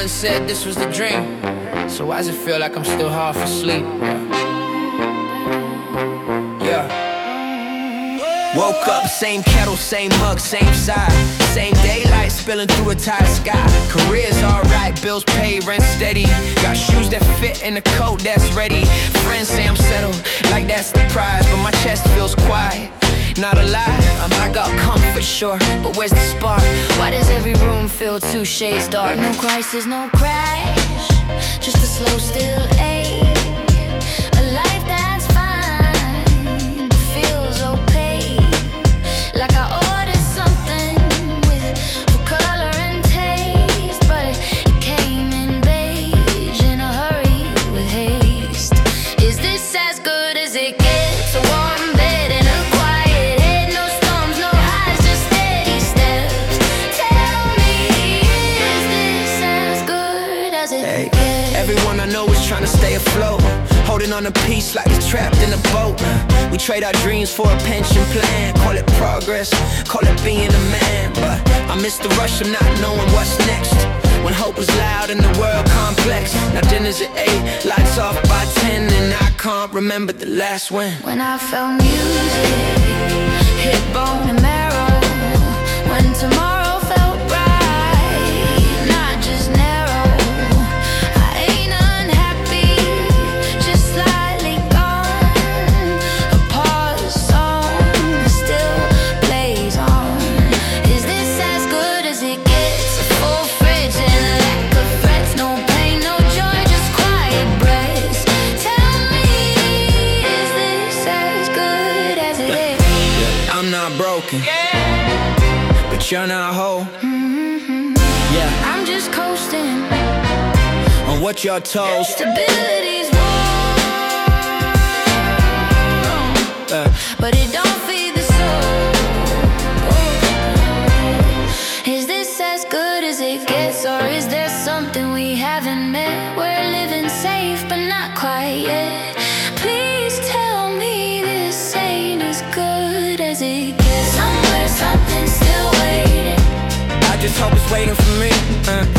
said this was the dream. So why does it feel like I'm still half asleep? Yeah. Woke up, same kettle, same mug, same side. Same daylight spilling through a tired sky. Career's alright, bills paid, rent steady. Got shoes that fit and a coat that's ready. Friends say I'm settled, like that's the prize. But my chest feels quiet, not a lie. I got comfort, sure, but where's the spark? Why does every room feel 2 shades dark? No crisis, no crash, just a slow, still ache. A life that's fine, but feels opaque. Like I ordered something with full color and taste, but it came in beige in a hurry with haste. Is this as good as it gets? A warm bed and a quiet head, no storms, no highs, just steady steps. Tell me, is this as good as it gets? Everyone I know is trying to stay afloat, holding on a piece like it's trapped in a boat. We trade our dreams for a pension plan. Call it progress, call it being a man. But I miss the rush of not knowing what's next, when hope was loud and the world complex. Now dinner's at 8, lights off by 10, and I can't remember the last when. When I felt music hit bone and marrow, when tomorrow felt bright, not just narrow. I ain't unhappy, just slightly gone. A pause song still plays on. Is this as good as it gets? A full fridge and a lack of threats, no pain, no joy, just quiet breaths. Tell me, is this as good as it is? I'm not broken, but you're not whole. Yeah, I'm just coasting on what you're told. Stability's warm, but it don't feed the soul. Is this as good as it gets, or is there something we haven't met? We're living safe, but not quite yet. Please tell me this ain't as good as it gets. Somewhere something's still waiting. I just hope it's waiting for me.